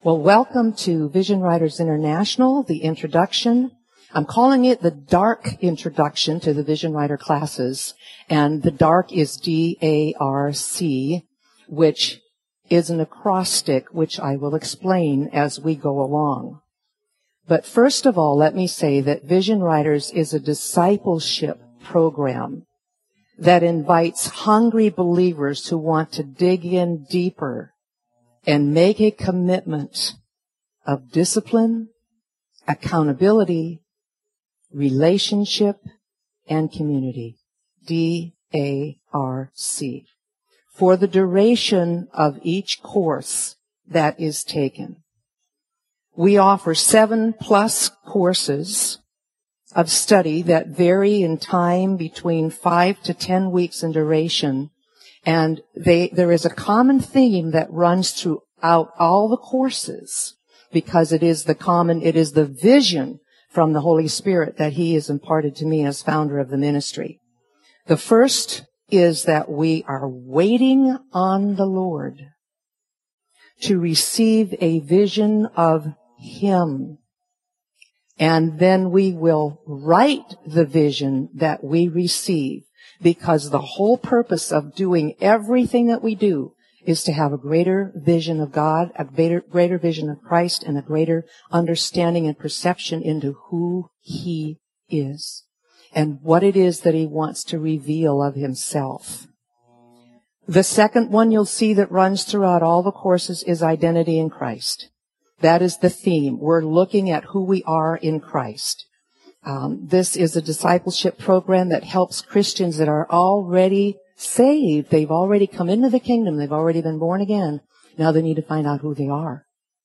Well, welcome to Vision Writers International, the introduction. I'm calling it the dark introduction to the Vision Writer classes, and the dark is D-A-R-C, which is an acrostic, which I will explain as we go along. But first of all, let me say that Vision Writers is a discipleship program that invites hungry believers who want to dig in deeper and make a commitment of discipline, accountability, relationship, and community. D-A-R-C. For the duration of each course that is taken. We offer 7+ courses of study that vary in time between 5 to 10 weeks in duration. And there is a common theme that runs throughout all the courses because it is the vision from the Holy Spirit that He has imparted to me as founder of the ministry. The first is that we are waiting on the Lord to receive a vision of Him. And then we will write the vision that we receive. Because the whole purpose of doing everything that we do is to have a greater vision of God, a greater vision of Christ, and a greater understanding and perception into who He is and what it is that He wants to reveal of Himself. The second one you'll see that runs throughout all the courses is identity in Christ. That is the theme. We're looking at who we are in Christ. This is a discipleship program that helps Christians that are already saved. They've already come into the kingdom. They've already been born again. Now they need to find out who they are.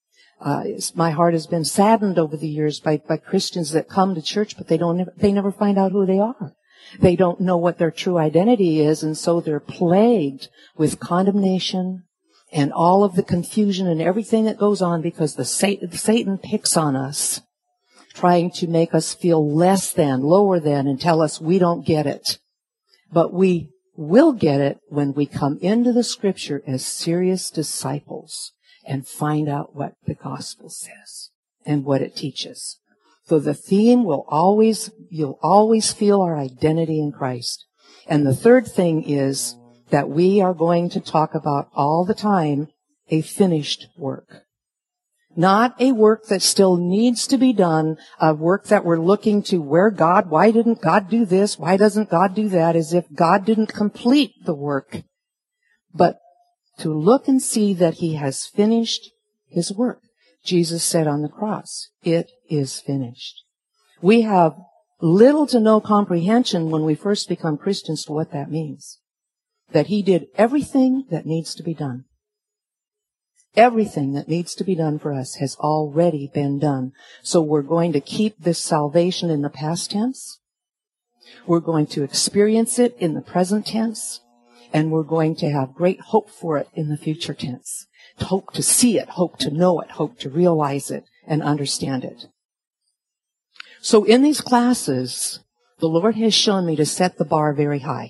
My heart has been saddened over the years by Christians that come to church, but they never find out who they are. They don't know what their true identity is, and so they're plagued with condemnation and all of the confusion and everything that goes on because Satan picks on us, trying to make us feel less than, lower than, and tell us we don't get it. But we will get it when we come into the Scripture as serious disciples and find out what the gospel says and what it teaches. So the theme you'll always feel our identity in Christ. And the third thing is that we are going to talk about all the time a finished work. Not a work that still needs to be done, a work that we're looking to why didn't God do this? Why doesn't God do that? As if God didn't complete the work. But to look and see that He has finished His work. Jesus said on the cross, "It is finished." We have little to no comprehension when we first become Christians to what that means. That He did everything that needs to be done. Everything that needs to be done for us has already been done. So we're going to keep this salvation in the past tense. We're going to experience it in the present tense. And we're going to have great hope for it in the future tense. Hope to see it, hope to know it, hope to realize it and understand it. So in these classes, the Lord has shown me to set the bar very high.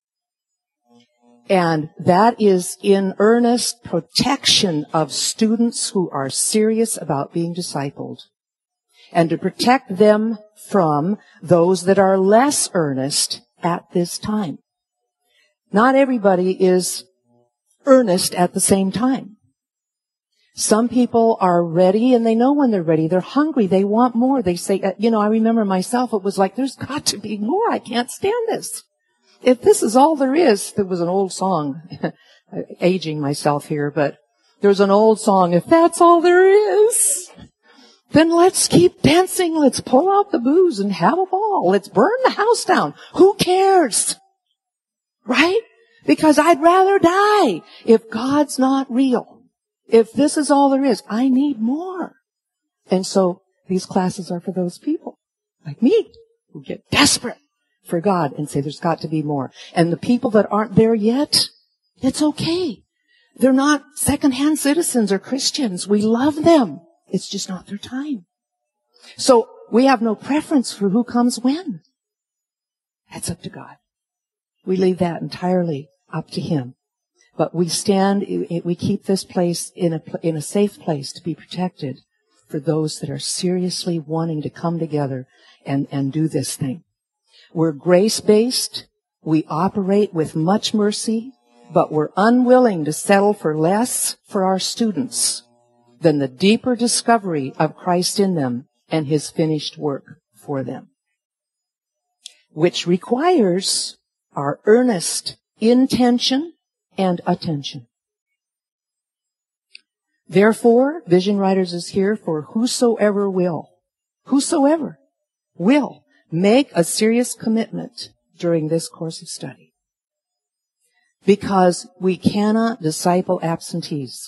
And that is in earnest protection of students who are serious about being discipled. And to protect them from those that are less earnest at this time. Not everybody is earnest at the same time. Some people are ready and they know when they're ready. They're hungry. They want more. They say, I remember myself, it was like, there's got to be more. I can't stand this. If this is all there is, there was an old song, aging myself here, but there's an old song, if that's all there is, then let's keep dancing, let's pull out the booze and have a ball, let's burn the house down. Who cares? Right? Because I'd rather die if God's not real. If this is all there is, I need more. And so these classes are for those people, like me, who get desperate for God and say there's got to be more. And the people that aren't there yet, it's okay. They're not second-hand citizens or Christians. We love them. It's just not their time. So we have no preference for who comes when. That's up to God. We leave that entirely up to Him. But we keep this place in a safe place to be protected for those that are seriously wanting to come together and do this thing. We're grace-based. We operate with much mercy, but we're unwilling to settle for less for our students than the deeper discovery of Christ in them and His finished work for them, which requires our earnest intention and attention. Therefore, Vision Writers is here for whosoever will make a serious commitment during this course of study. Because we cannot disciple absentees.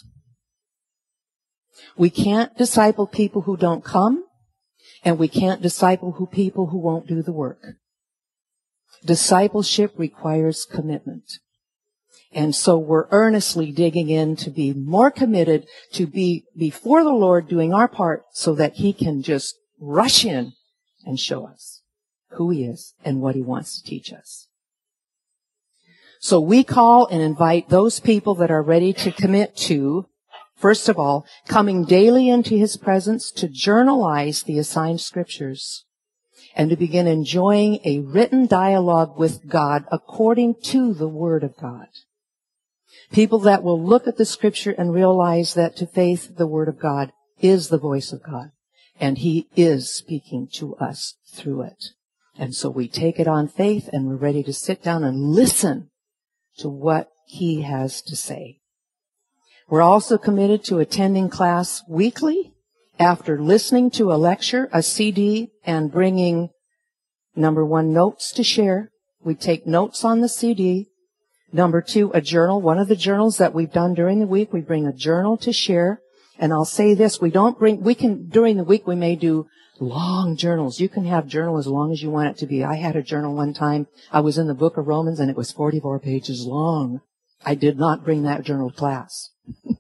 We can't disciple people who don't come, and we can't disciple people who won't do the work. Discipleship requires commitment. And so we're earnestly digging in to be more committed, to be before the Lord doing our part so that He can just rush in and show us who He is and what He wants to teach us. So we call and invite those people that are ready to commit to, first of all, coming daily into His presence to journalize the assigned scriptures and to begin enjoying a written dialogue with God according to the Word of God. People that will look at the scripture and realize that to faith, the Word of God is the voice of God, and He is speaking to us through it. And so we take it on faith, and we're ready to sit down and listen to what He has to say. We're also committed to attending class weekly after listening to a lecture, a CD, and bringing, number 1, notes to share. We take notes on the CD. Number 2, a journal. One of the journals that we've done during the week, we bring a journal to share. And I'll say this, during the week we may do long journals. You can have journal as long as you want it to be. I had a journal one time. I was in the book of Romans and it was 44 pages long. I did not bring that journal to class.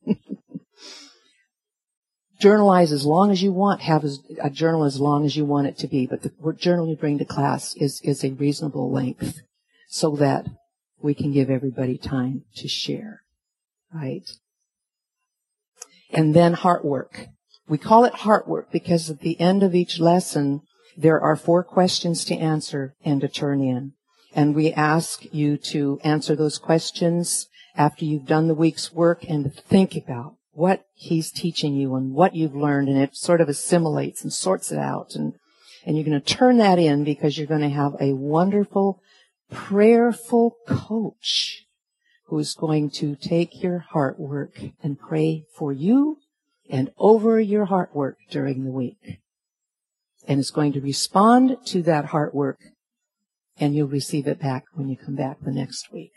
Journalize as long as you want. Have a journal as long as you want it to be. But the journal you bring to class is a reasonable length so that we can give everybody time to share. Right? And then heart work. We call it heart work because at the end of each lesson, there are 4 questions to answer and to turn in. And we ask you to answer those questions after you've done the week's work and to think about what He's teaching you and what you've learned, and it sort of assimilates and sorts it out. And you're going to turn that in because you're going to have a wonderful, prayerful coach who's going to take your heart work and pray for you and over your heart work during the week. And it's going to respond to that heart work, and you'll receive it back when you come back the next week.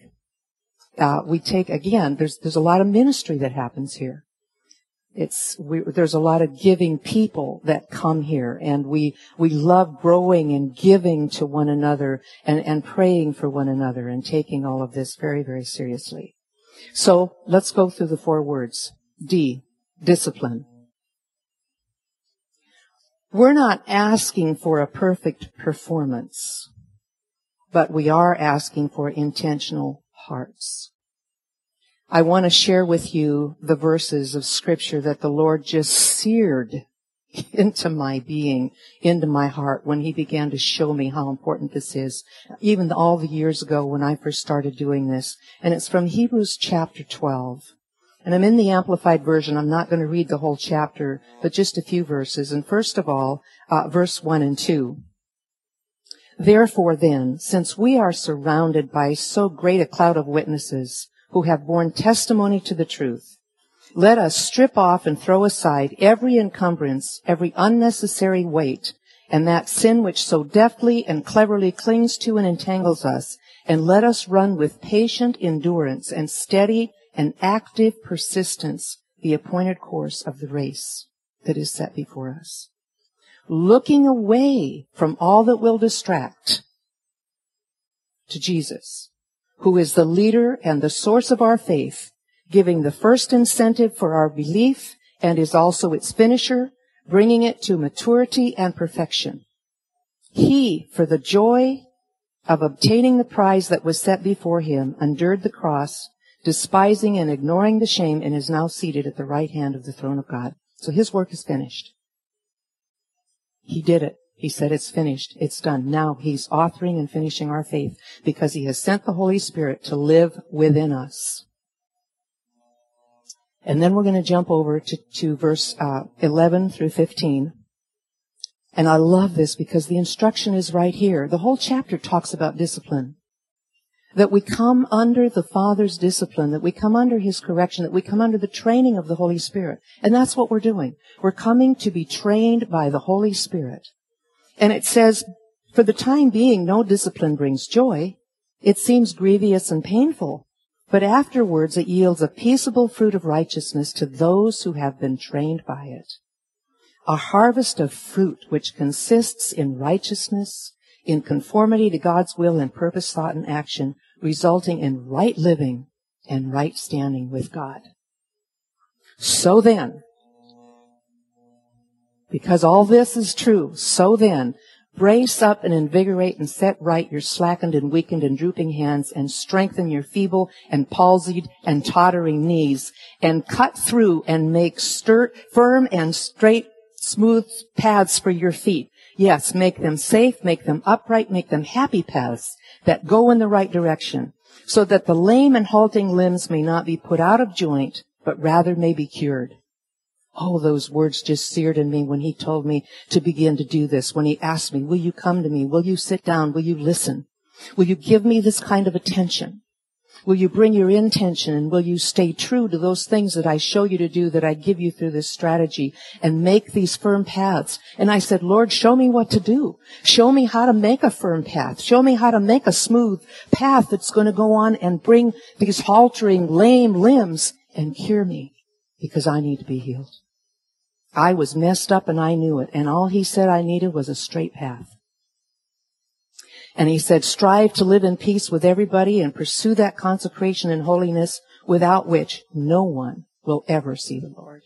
There's a lot of ministry that happens here. There's a lot of giving people that come here, and we love growing and giving to one another and praying for one another and taking all of this very, very seriously. So let's go through the 4 words. D, discipline. We're not asking for a perfect performance, but we are asking for intentional hearts. I want to share with you the verses of Scripture that the Lord just seared into my being, into my heart, when He began to show me how important this is, even all the years ago when I first started doing this. And it's from Hebrews chapter 12. And I'm in the Amplified Version. I'm not going to read the whole chapter, but just a few verses. And first of all, verse 1 and 2. Therefore then, since we are surrounded by so great a cloud of witnesses who have borne testimony to the truth, let us strip off and throw aside every encumbrance, every unnecessary weight, and that sin which so deftly and cleverly clings to and entangles us, and let us run with patient endurance and steady and active persistence the appointed course of the race that is set before us, looking away from all that will distract to Jesus, who is the leader and the source of our faith, giving the first incentive for our belief and is also its finisher, bringing it to maturity and perfection. He, for the joy of obtaining the prize that was set before Him, endured the cross, despising and ignoring the shame, and is now seated at the right hand of the throne of God. So his work is finished. He did it. He said it's finished. It's done. Now he's authoring and finishing our faith because he has sent the Holy Spirit to live within us. And then we're going to jump over to verse 11 through 15. And I love this because the instruction is right here. The whole chapter talks about discipline. That we come under the Father's discipline, that we come under his correction, that we come under the training of the Holy Spirit. And that's what we're doing. We're coming to be trained by the Holy Spirit. And it says, for the time being, no discipline brings joy. It seems grievous and painful. But afterwards it yields a peaceable fruit of righteousness to those who have been trained by it. A harvest of fruit which consists in righteousness, in conformity to God's will and purpose, thought, and action, resulting in right living and right standing with God. So then, because all this is true, so then, brace up and invigorate and set right your slackened and weakened and drooping hands, and strengthen your feeble and palsied and tottering knees, and cut through and make firm and straight, smooth paths for your feet. Yes, make them safe, make them upright, make them happy paths that go in the right direction, so that the lame and halting limbs may not be put out of joint, but rather may be cured. Oh, those words just seared in me when he told me to begin to do this, when he asked me, will you come to me? Will you sit down? Will you listen? Will you give me this kind of attention? Will you bring your intention, and will you stay true to those things that I show you to do, that I give you through this strategy, and make these firm paths? And I said, Lord, show me what to do. Show me how to make a firm path. Show me how to make a smooth path that's going to go on and bring these haltering, lame limbs and cure me, because I need to be healed. I was messed up and I knew it, and all he said I needed was a straight path. And he said, strive to live in peace with everybody and pursue that consecration and holiness without which no one will ever see the Lord.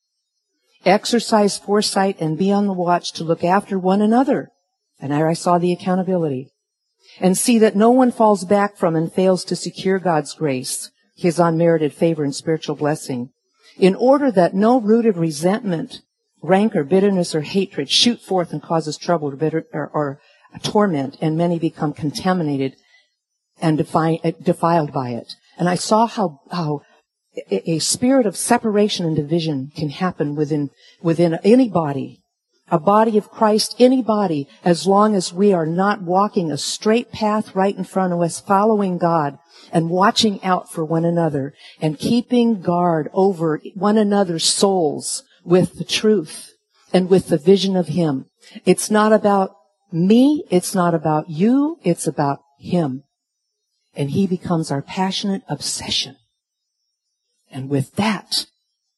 Exercise foresight and be on the watch to look after one another. And there I saw the accountability. And see that no one falls back from and fails to secure God's grace, his unmerited favor and spiritual blessing, in order that no root of resentment, rancor, bitterness, or hatred shoot forth and causes trouble or torment, and many become contaminated and defiled by it. And I saw how a spirit of separation and division can happen within any body, a body of Christ, any body, as long as we are not walking a straight path right in front of us, following God and watching out for one another and keeping guard over one another's souls with the truth and with the vision of him. It's not about me, it's not about you, it's about him. And he becomes our passionate obsession. And with that,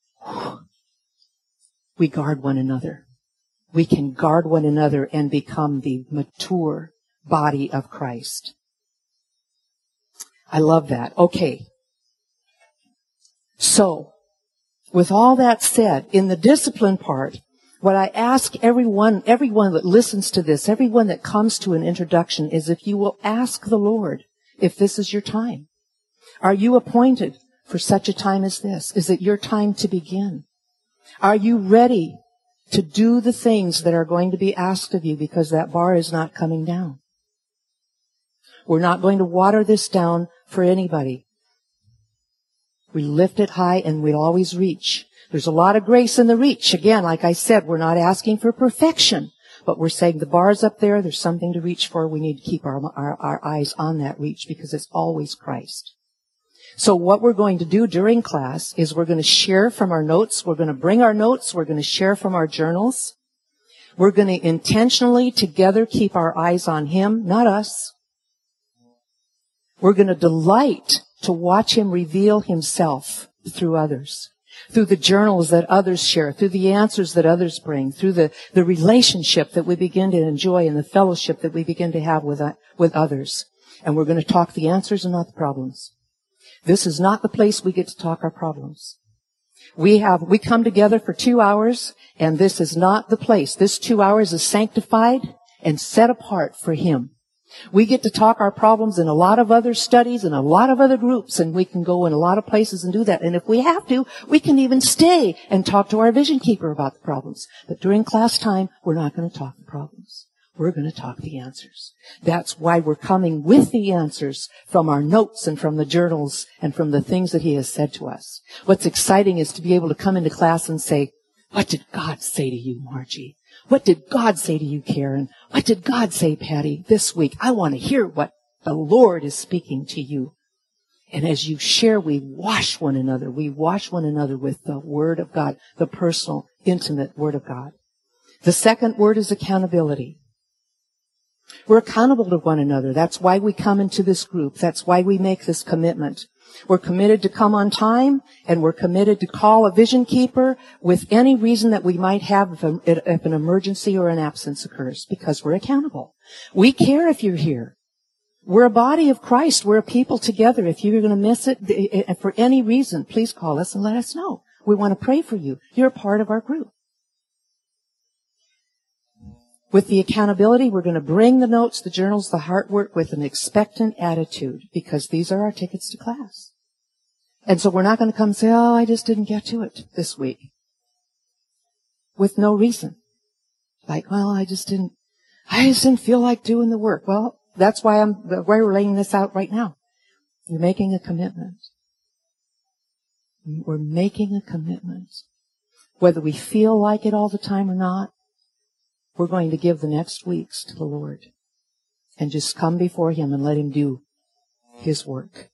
we guard one another. We can guard one another and become the mature body of Christ. I love that. Okay. So, with all that said, in the discipline part, what I ask everyone that listens to this, everyone that comes to an introduction, is if you will ask the Lord if this is your time. Are you appointed for such a time as this? Is it your time to begin? Are you ready to do the things that are going to be asked of you, because that bar is not coming down? We're not going to water this down for anybody. We lift it high and we'll always reach. There's a lot of grace in the reach. Again, like I said, we're not asking for perfection, but we're saying the bar's up there. There's something to reach for. We need to keep our eyes on that reach, because it's always Christ. So what we're going to do during class is we're going to share from our notes. We're going to bring our notes. We're going to share from our journals. We're going to intentionally together keep our eyes on him, not us. We're going to delight to watch him reveal himself through others, through the journals that others share, through the answers that others bring, through the relationship that we begin to enjoy and the fellowship that we begin to have with others. And we're going to talk the answers and not the problems. This is not the place we get to talk our problems. We come together for 2 hours, and this is not the place. This 2 hours is sanctified and set apart for him. We get to talk our problems in a lot of other studies and a lot of other groups, and we can go in a lot of places and do that. And if we have to, we can even stay and talk to our vision keeper about the problems. But during class time, we're not going to talk the problems. We're going to talk the answers. That's why we're coming with the answers from our notes and from the journals and from the things that he has said to us. What's exciting is to be able to come into class and say, what did God say to you, Margie? What did God say to you, Karen? What did God say, Patty, this week? I want to hear what the Lord is speaking to you. And as you share, we wash one another. We wash one another with the Word of God, the personal, intimate Word of God. The second word is accountability. We're accountable to one another. That's why we come into this group. That's why we make this commitment. We're committed to come on time, and we're committed to call a vision keeper with any reason that we might have if an emergency or an absence occurs, because we're accountable. We care if you're here. We're a body of Christ. We're a people together. If you're going to miss it for any reason, please call us and let us know. We want to pray for you. You're a part of our group. With the accountability, we're going to bring the notes, the journals, the heart work with an expectant attitude, because these are our tickets to class. And so we're not going to come and say, oh, I just didn't get to it this week. With no reason. Like, well, I just didn't feel like doing the work. Well, that's why we're laying this out right now. You're making a commitment. We're making a commitment. Whether we feel like it all the time or not, we're going to give the next weeks to the Lord and just come before Him and let Him do His work.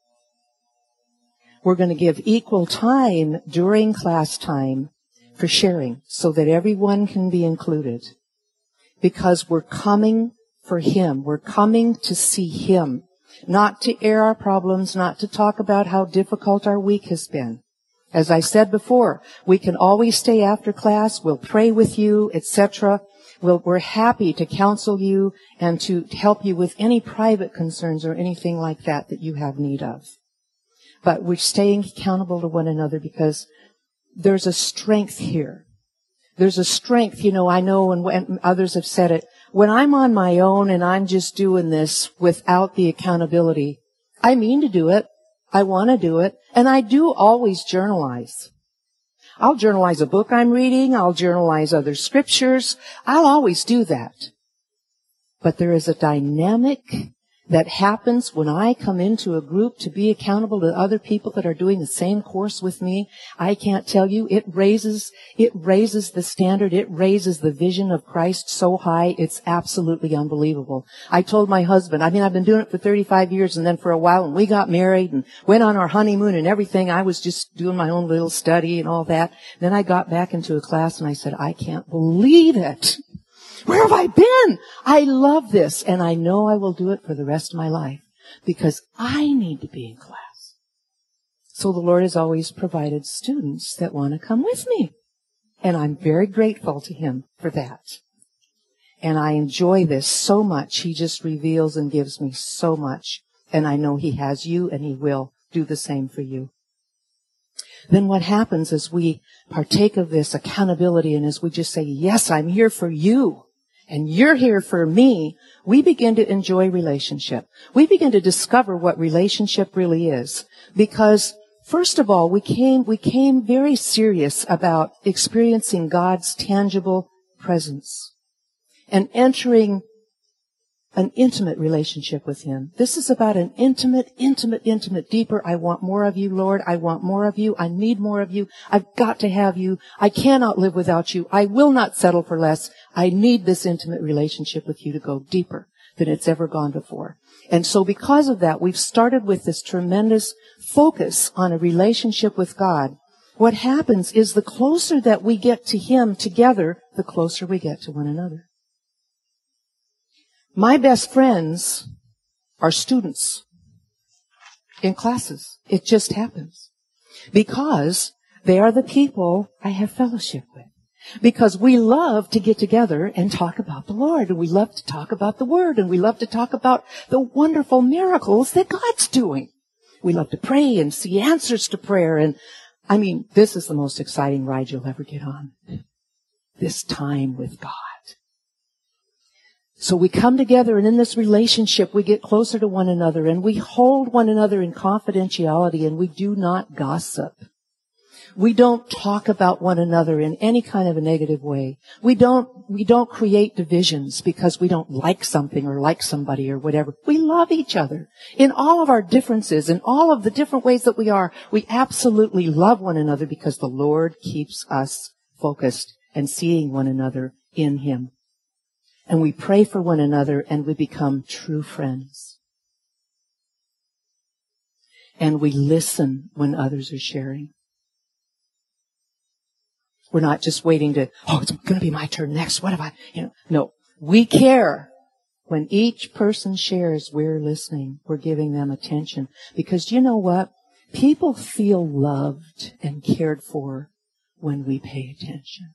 We're going to give equal time during class time for sharing so that everyone can be included, because we're coming for Him. We're coming to see Him, not to air our problems, not to talk about how difficult our week has been. As I said before, we can always stay after class. We'll pray with you, etc. We're happy to counsel you and to help you with any private concerns or anything like that that you have need of. But we're staying accountable to one another because there's a strength here. There's a strength, I know, and others have said it. When I'm on my own and I'm just doing this without the accountability, I mean to do it. I want to do it. And I do always journalize. I'll journalize a book I'm reading. I'll journalize other scriptures. I'll always do that. But there is a dynamic that happens when I come into a group to be accountable to other people that are doing the same course with me. I can't tell you, it raises the standard. It raises the vision of Christ so high, it's absolutely unbelievable. I told my husband, I've been doing it for 35 years, and then for a while when we got married and went on our honeymoon and everything, I was just doing my own little study and all that. Then I got back into a class and I said, I can't believe it. Where have I been? I love this, and I know I will do it for the rest of my life because I need to be in class. So the Lord has always provided students that want to come with me, and I'm very grateful to Him for that. And I enjoy this so much. He just reveals and gives me so much, and I know He has you, and He will do the same for you. Then what happens is we partake of this accountability, and as we just say, yes, I'm here for you. And you're here for me, we begin to enjoy relationship. We begin to discover what relationship really is. Because, first of all, we came very serious about experiencing God's tangible presence and entering an intimate relationship with Him. This is about an intimate, deeper. I want more of you, Lord. I want more of you. I need more of you. I've got to have you. I cannot live without you. I will not settle for less. I need this intimate relationship with you to go deeper than it's ever gone before. And so because of that, we've started with this tremendous focus on a relationship with God. What happens is the closer that we get to Him together, the closer we get to one another. My best friends are students in classes. It just happens. Because they are the people I have fellowship with. Because we love to get together and talk about the Lord. And we love to talk about the Word. And we love to talk about the wonderful miracles that God's doing. We love to pray and see answers to prayer. And this is the most exciting ride you'll ever get on. This time with God. So we come together, and in this relationship, we get closer to one another, and we hold one another in confidentiality, and we do not gossip. We don't talk about one another in any kind of a negative way. We don't create divisions because we don't like something or like somebody or whatever. We love each other. In all of our differences, in all of the different ways that we are, we absolutely love one another because the Lord keeps us focused and seeing one another in Him. And we pray for one another, and we become true friends. And we listen when others are sharing. We're not just waiting to, it's going to be my turn next. What have I, No, we care. When each person shares, we're listening. We're giving them attention. Because you know what? People feel loved and cared for when we pay attention.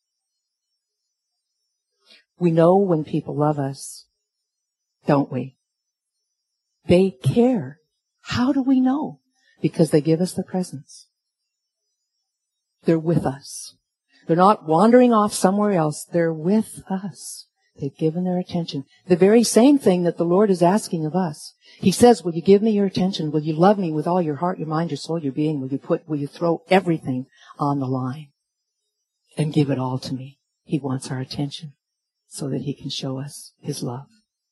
We know when people love us, don't we? They care. How do we know? Because they give us the presence. They're with us. They're not wandering off somewhere else. They're with us. They've given their attention. The very same thing that the Lord is asking of us. He says, will you give me your attention? Will you love me with all your heart, your mind, your soul, your being? Will you throw everything on the line and give it all to me? He wants our attention so that He can show us His love.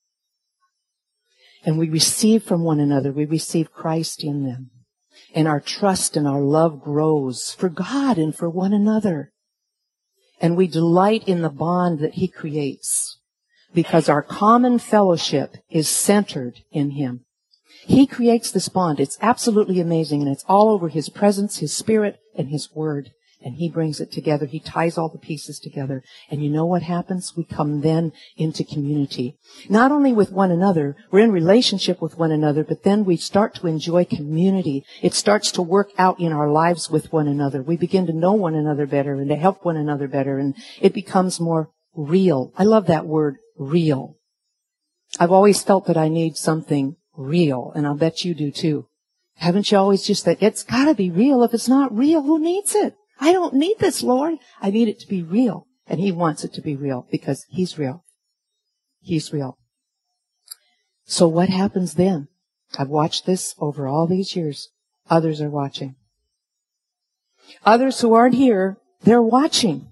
And we receive from one another. We receive Christ in them. And our trust and our love grows for God and for one another. And we delight in the bond that He creates because our common fellowship is centered in Him. He creates this bond. It's absolutely amazing, and it's all over His presence, His Spirit, and His Word. And He brings it together. He ties all the pieces together. And you know what happens? We come then into community. Not only with one another, we're in relationship with one another, but then we start to enjoy community. It starts to work out in our lives with one another. We begin to know one another better and to help one another better. And it becomes more real. I love that word, real. I've always felt that I need something real, and I'll bet you do too. Haven't you always just that it's got to be real? If it's not real, who needs it? I don't need this, Lord. I need it to be real. And He wants it to be real because He's real. He's real. So what happens then? I've watched this over all these years. Others are watching. Others who aren't here, they're watching.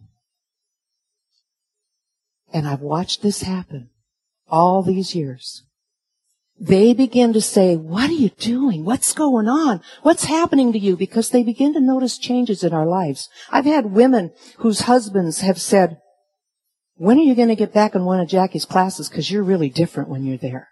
And I've watched this happen all these years. They begin to say, what are you doing? What's going on? What's happening to you? Because they begin to notice changes in our lives. I've had women whose husbands have said, when are you going to get back in one of Jackie's classes? Because you're really different when you're there.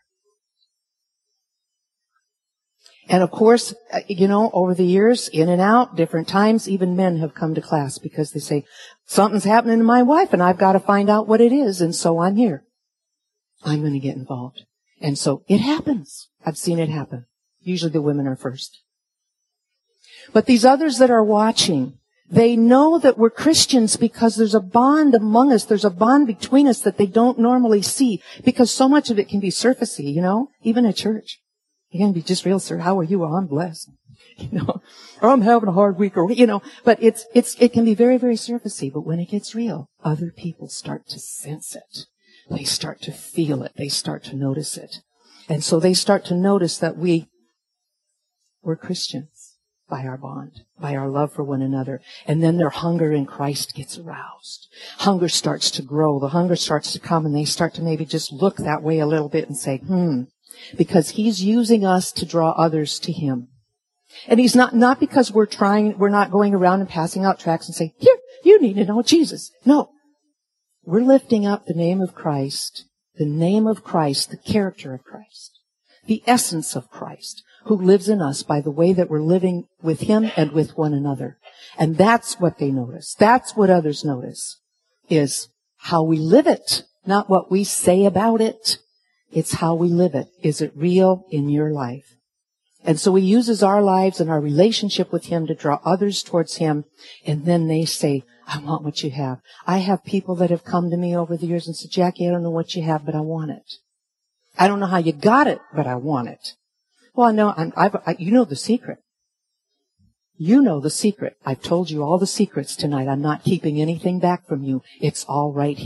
And of course, over the years, in and out, different times, even men have come to class because they say, something's happening to my wife and I've got to find out what it is. And so I'm here. I'm going to get involved. And so it happens. I've seen it happen. Usually the women are first. But these others that are watching, they know that we're Christians because there's a bond among us. There's a bond between us that they don't normally see because so much of it can be surfacey, even at church. It can be just real, sir. How are you? Well, I'm blessed. Or I'm having a hard week, but it can be very, very surfacey. But when it gets real, other people start to sense it. They start to feel it. They start to notice it. And so they start to notice that we're Christians by our bond, by our love for one another. And then their hunger in Christ gets aroused. Hunger starts to grow. The hunger starts to come, and they start to maybe just look that way a little bit and say, because He's using us to draw others to Him. And He's not because we're not going around and passing out tracts and saying, here, you need to know Jesus. No. We're lifting up the name of Christ, the character of Christ, the essence of Christ, who lives in us by the way that we're living with Him and with one another. And that's what they notice. That's what others notice, is how we live it, not what we say about it. It's how we live it. Is it real in your life? And so He uses our lives and our relationship with Him to draw others towards Him. And then they say, I want what you have. I have people that have come to me over the years and said, Jackie, I don't know what you have, but I want it. I don't know how you got it, but I want it. Well, I know, you know the secret. You know the secret. I've told you all the secrets tonight. I'm not keeping anything back from you. It's all right here.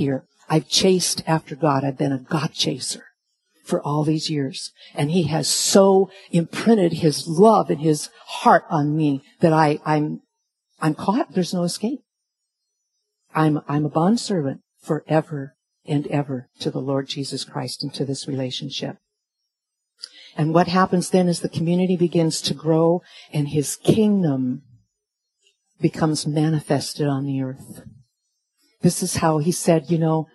I've chased after God. I've been a God chaser for all these years. And he has so imprinted his love and his heart on me that I'm caught. There's no escape. I'm a bondservant forever and ever to the Lord Jesus Christ and to this relationship. And what happens then is the community begins to grow and his kingdom becomes manifested on the earth. This is how he said,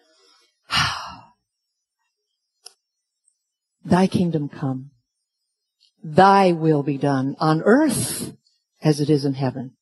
thy kingdom come, thy will be done on earth as it is in heaven.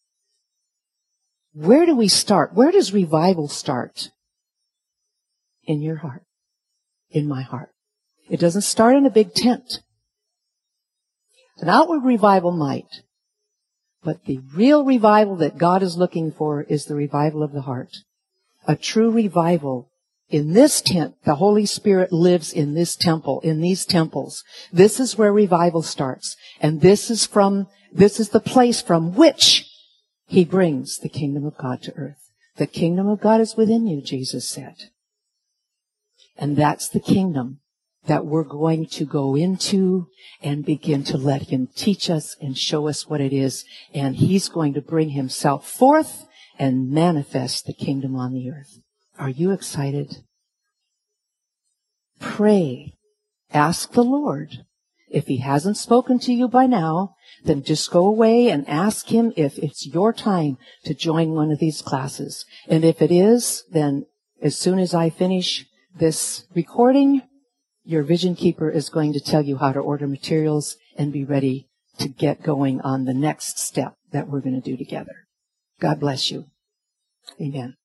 Where do we start? Where does revival start? In your heart. In my heart. It doesn't start in a big tent. An outward revival might. But the real revival that God is looking for is the revival of the heart. A true revival. In this tent, the Holy Spirit lives in this temple, in these temples. This is where revival starts. And this is the place from which he brings the kingdom of God to earth. The kingdom of God is within you, Jesus said. And that's the kingdom that we're going to go into and begin to let him teach us and show us what it is. And he's going to bring himself forth and manifest the kingdom on the earth. Are you excited? Pray. Ask the Lord. If he hasn't spoken to you by now, then just go away and ask him if it's your time to join one of these classes. And if it is, then as soon as I finish this recording, your Vision Keeper is going to tell you how to order materials and be ready to get going on the next step that we're going to do together. God bless you. Amen.